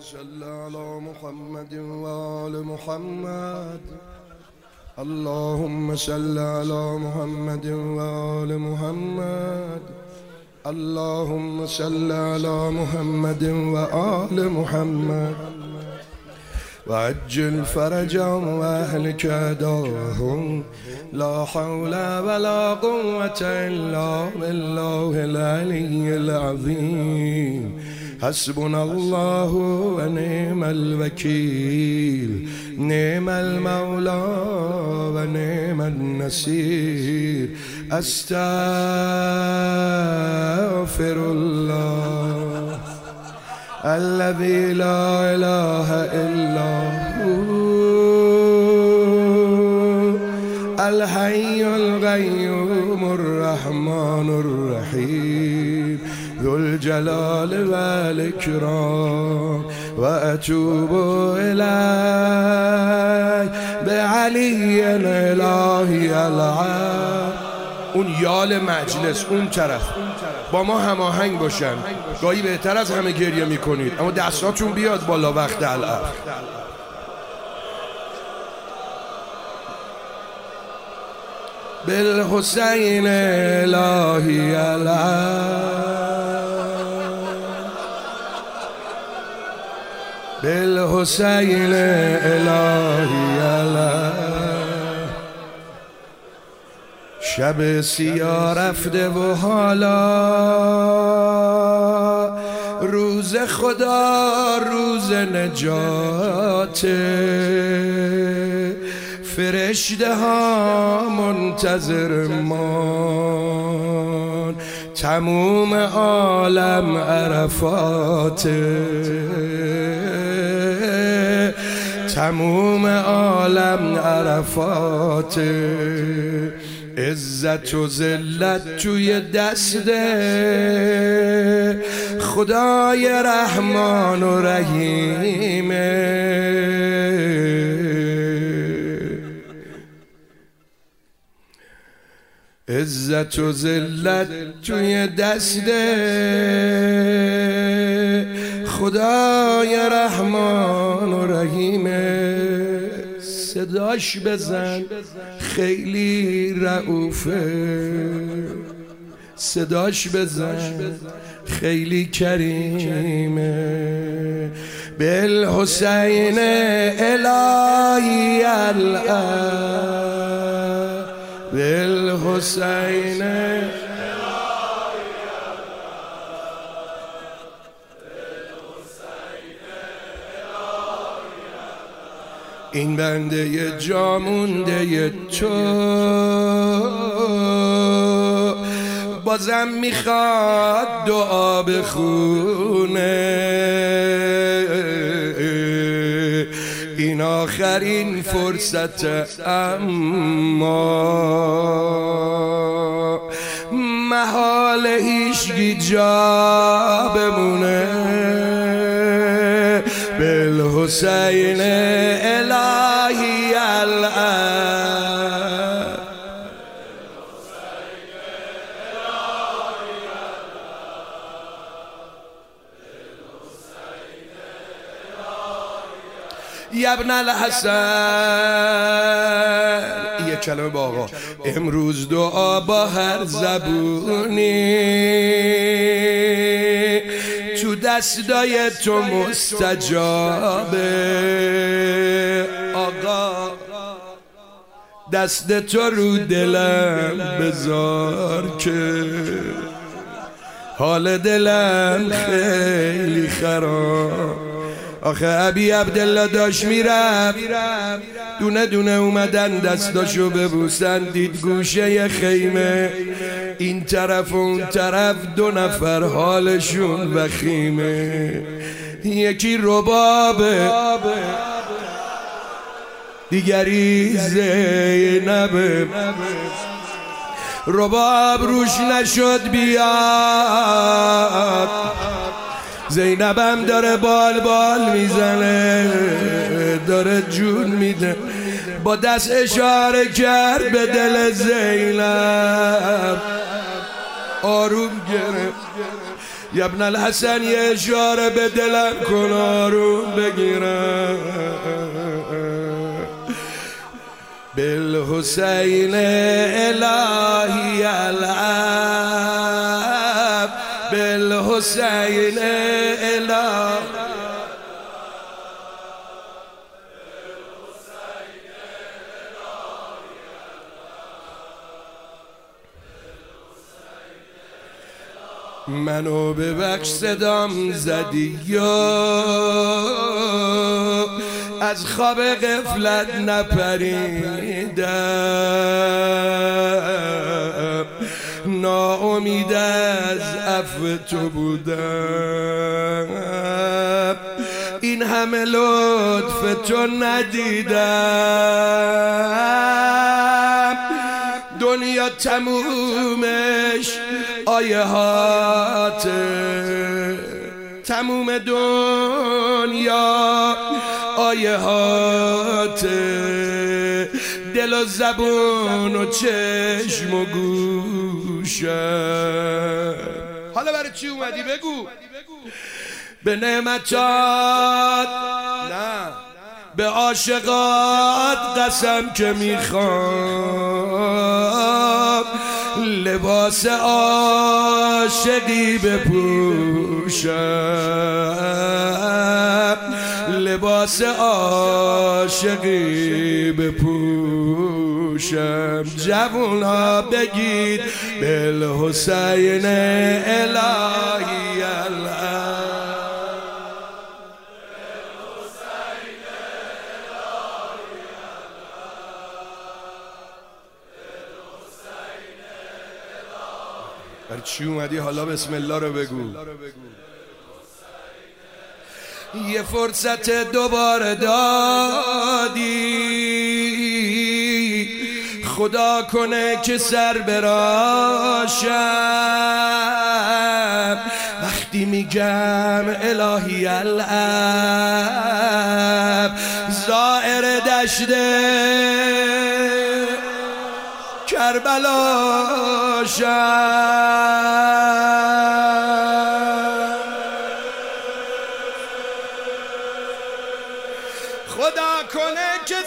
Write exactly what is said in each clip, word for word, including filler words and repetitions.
صل على محمد وآل محمد. اللهم صل على محمد وآل محمد. اللهم صل على محمد وآل محمد وعجل فرجهم وأهلك أداهم. لا حول ولا قوة إلا بالله العلي العظيم. حسبنا الله ونعم الوكيل. نعم المولى ونعم النصير. أستغفر الله الذي لا إله إلا هو الحي القيوم الرحمن الرحيم ذو الجلال والإكرام. وأتوب إليك بعلي الإلهي العام. اون یال مجلس اون طرف با ما هماهنگ باشن. گاهی بهتر از همه گریه میکنید اما دستاتون بیاد بالا وقت العفو. بالحسین الهی العام. بالحسین الهی العام. شب سیاه رفته و حالا روز خدا روز نجات. فرشته ها منتظر مان. تموم عالم عرفات. تموم عالم عرفات. عزت و ذلت توی دست خدای رحمان و رحیم. عزت و ذلت توی دست خدای رحمان و رحیم. صداش بزن خیلی رؤوفه. صداش بزن خیلی کریمه. بالحسین الهی العام. بالحسین این بنده ی جامونده تو بازم میخواد دعا بخونه. این آخرین فرصت اما محال هیچگی جا بمونه. بالحسین الهی العام. یا ابن الحسن. یک کلمه با آقا. امروز دعا با هر زبونی تو دستای تو مستجابه. آقا دست تو رو دلم بذار که حال دلم خیلی خراب. آخه ابی عبدالله داشت میرفت دونه دونه اومدن دستاشو ببوسن. دید گوشه خیمه این طرف و اون طرف دو نفر حالشون وخیمه. یکی ربابه دیگری زینبه. رباب روش نشد بیاد. زینبم داره بال بال میزنه داره جون میده. با دست اشاره کرد به دل زینب. آروم گرفت یا ابن الحسن یه اشاره به دلم کن آروم بگیرم بالحسین الهی العب بالحسین الهی منو ببخش صدام زدی یا از خواب غفلت نپریدم ناامید از عفو تو بودم این همه لطف تو ندیدم دنیا تمومش آیه هاته تموم دنیا آیه هاته دل و زبون و چشم و گوشم حالا برای چی اومدی بگو به نعمتات نه به عاشقات قسم که میخوام لباس عاشقی بپوشم لباس عاشقی بپوشم جوونا بگید بالحسین الهی العب برای چی اومدی حالا بسم الله رو بگو یه فرصت دوباره دادی خدا کنه که سر براشم وقتی میگم الهی العب زائر دشت کربلا شم خدا کنه که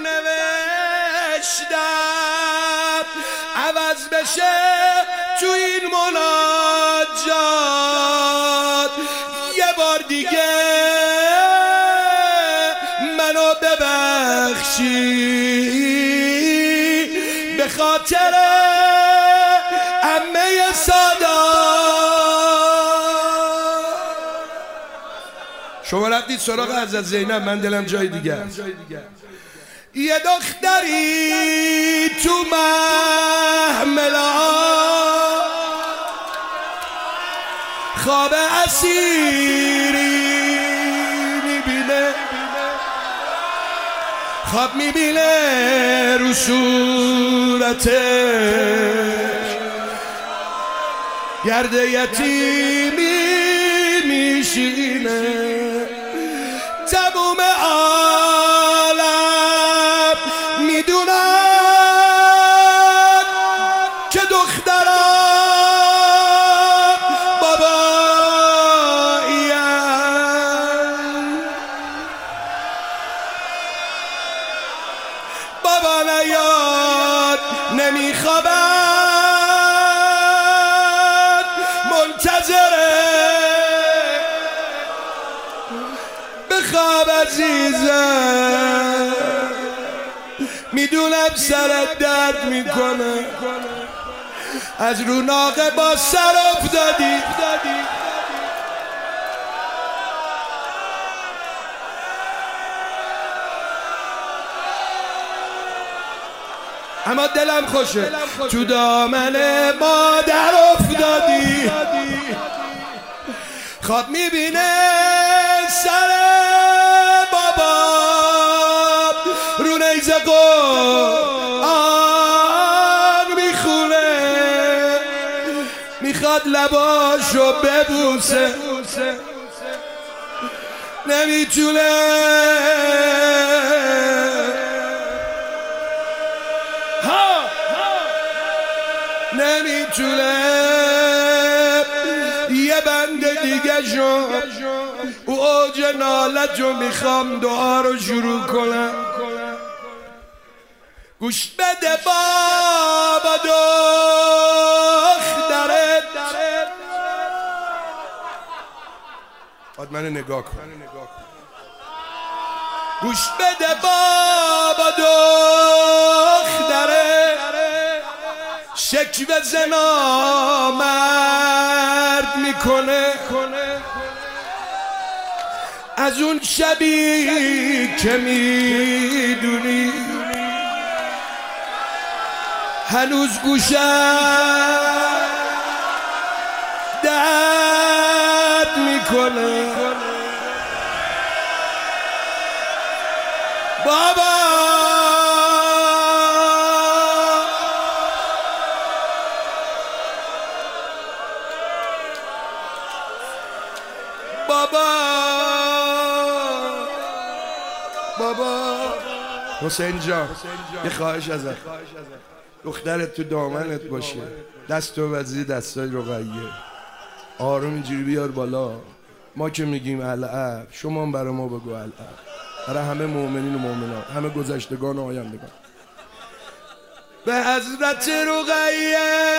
سرنوشتم عوض بشه تو این مناجات یه بار دیگه منو ببخشی به خاطر عمه سادات شما رفتید سراغ حضرت زینب من دلم جای دیگه یه دختری تو محملا خواب اسیری میبینه خواب میبینه رو صورتش گرد یتیمی میشینه تموم عالم میدونن که دخترم باباییم بابا نیاد نمیخوابد منتظره بخواب عزیزم میدونم سرت درد میکنه از رو ناقه با سر افتادی اما دلم خوشه تو دامن مادر افتادی خواب میبینه سر بابا رو نیزه قرآن میخونه میخواد لباشو ببوسه نمیتونه نمیتونه یه بنده او اوج نالتو میخوام دعا رو شروع کنم. گوش بده بابا دخترت باید منو نگاه کن. گوش بده بابا دخترت شکوه زنا مرد میکنه از اون شبی که میدونی هنوز گوشم درد میکنه. بابا بابا بابا حسین جان یه خواهش ازت، دخترت تو دامنت باشه، دست تو وزی دستای رقیه، آروم اینجوری بیار بالا. ما که میگیم العب شما هم برای ما بگو العب، برای همه مؤمنین و مؤمنات، همه گذشتگان و آیندگان. به حضرت رقیه